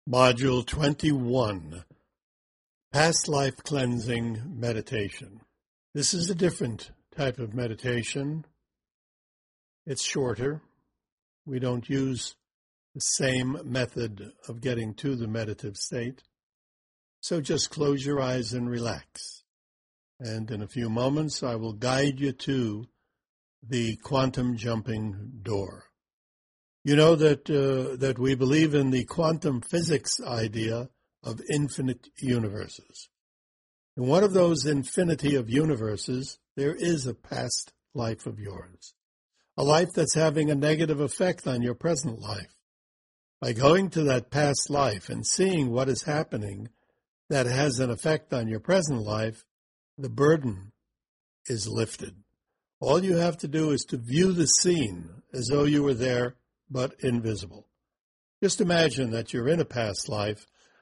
Module 21, Past Life Cleansing Meditation. This is a different type of meditation. It's shorter. We don't use the same method of getting to the meditative state. So just close your eyes and relax. And in a few moments, I will guide you to the quantum jumping door. You know that we believe in the quantum physics idea of infinite universes. In one of those infinity of universes, there is a past life of yours, a life that's having a negative effect on your present life. By going to that past life and seeing what is happening that has an effect on your present life, the burden is lifted. All you have to do is to view the scene as though you were there, but invisible. Just imagine that you're in a past life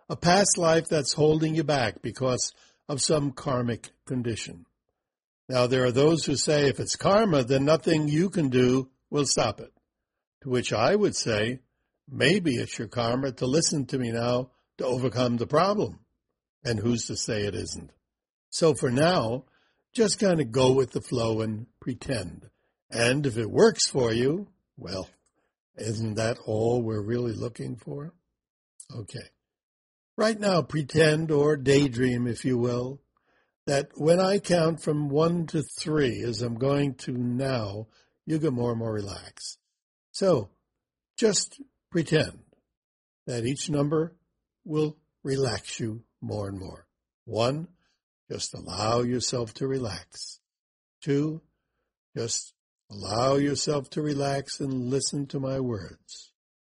that's holding you back because of some karmic condition. Now, there are those who say if it's karma, then nothing you can do will stop it. To which I would say, maybe it's your karma to listen to me now to overcome the problem. And who's to say it isn't? So for now, just kind of go with the flow and pretend. And if it works for you, well, isn't that all we're really looking for? Okay. Right now, pretend or daydream, if you will, that when I count from 1 to 3, as I'm going to now, you get more and more relaxed. So just pretend that each number will relax you more and more. 1, just allow yourself to relax. 2, just allow yourself to relax and listen to my words.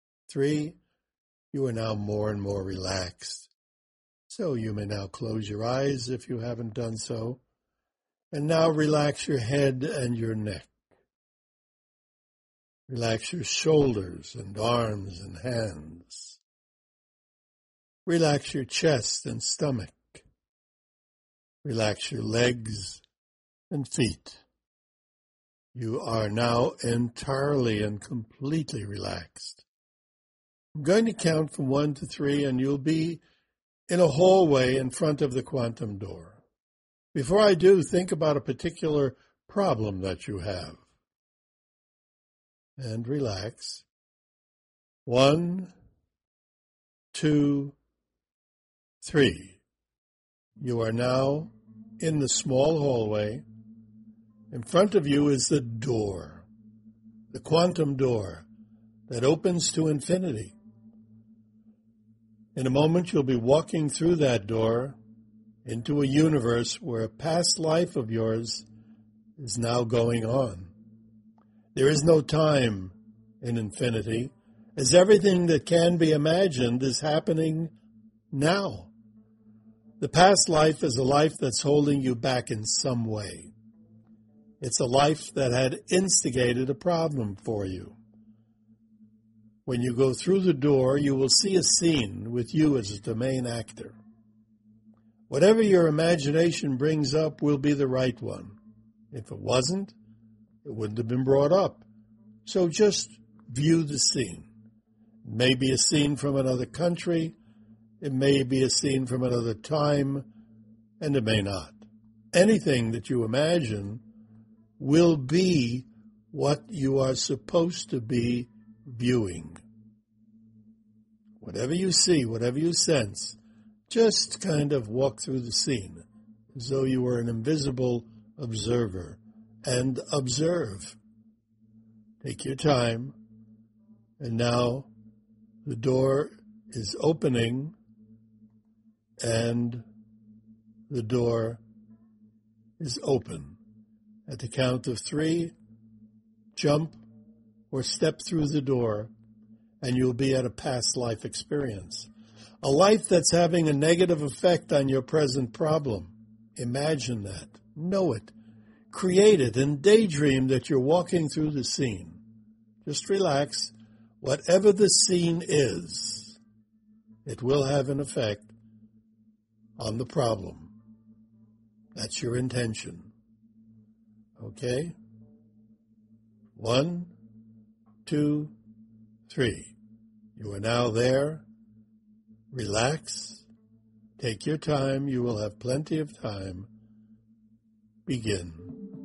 3, you are now more and more relaxed. So you may now close your eyes if you haven't done so. And now relax your head and your neck. Relax your shoulders and arms and hands. Relax your chest and stomach. Relax your legs and feet. You are now entirely and completely relaxed. I'm going to count from 1 to 3, and you'll be in a hallway in front of the quantum door. Before I do, think about a particular problem that you have. And relax. 1, 2, 3. You are now in the small hallway. In front of you is the door, the quantum door that opens to infinity. In a moment, you'll be walking through that door into a universe where a past life of yours is now going on. There is no time in infinity, as everything that can be imagined is happening now. The past life is a life that's holding you back in some way. It's a life that had instigated a problem for you. When you go through the door, you will see a scene with you as the main actor. Whatever your imagination brings up will be the right one. If it wasn't, it wouldn't have been brought up. So just view the scene. It may be a scene from another country, it may be a scene from another time, and it may not. Anything that you imagine will be what you are supposed to be viewing. Whatever you see, whatever you sense, just kind of walk through the scene as though you were an invisible observer and observe. Take your time, and now the door is opening and the door is open. At the count of 3, jump or step through the door, and you'll be at a past life experience. A life that's having a negative effect on your present problem. Imagine that. Know it. Create it and daydream that you're walking through the scene. Just relax. Whatever the scene is, it will have an effect on the problem. That's your intention. Okay? 1, 2, 3. You are now there, Relax. Take your time. You will have plenty of time. Begin.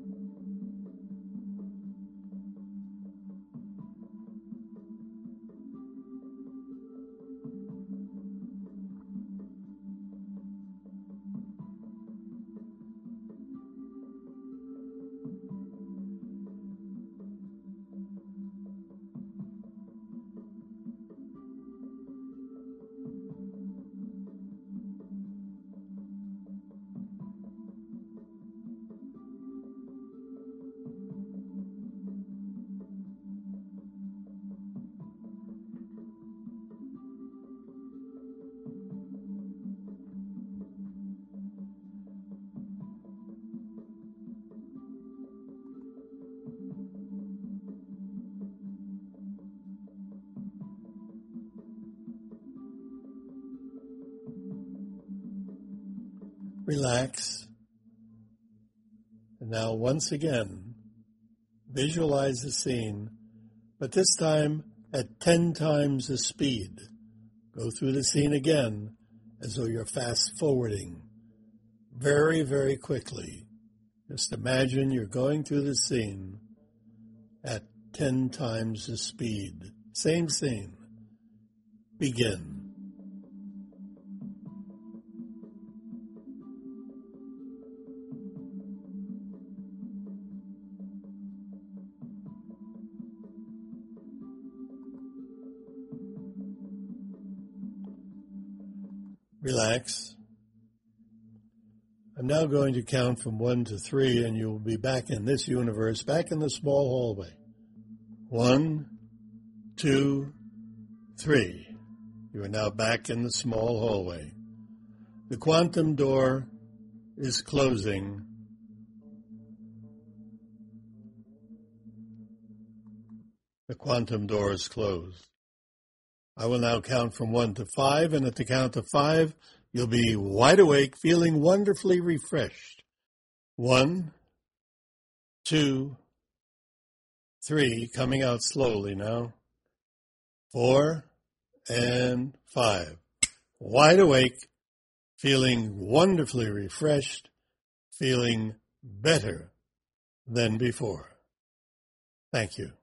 Relax. And now once again, visualize the scene, but this time at 10 times the speed. Go through the scene again as though you're fast forwarding very, very quickly. Just imagine you're going through the scene at 10 times the speed. Same scene. Begin. Relax. I'm now going to count from 1 to 3, and you'll be back in this universe, back in the small hallway. 1, 2, 3. You are now back in the small hallway. The quantum door is closing. The quantum door is closed. I will now count from 1 to 5, and at the count of 5, you'll be wide awake, feeling wonderfully refreshed. 1, 2, 3, coming out slowly now. 4 and 5. Wide awake, feeling wonderfully refreshed, feeling better than before. Thank you.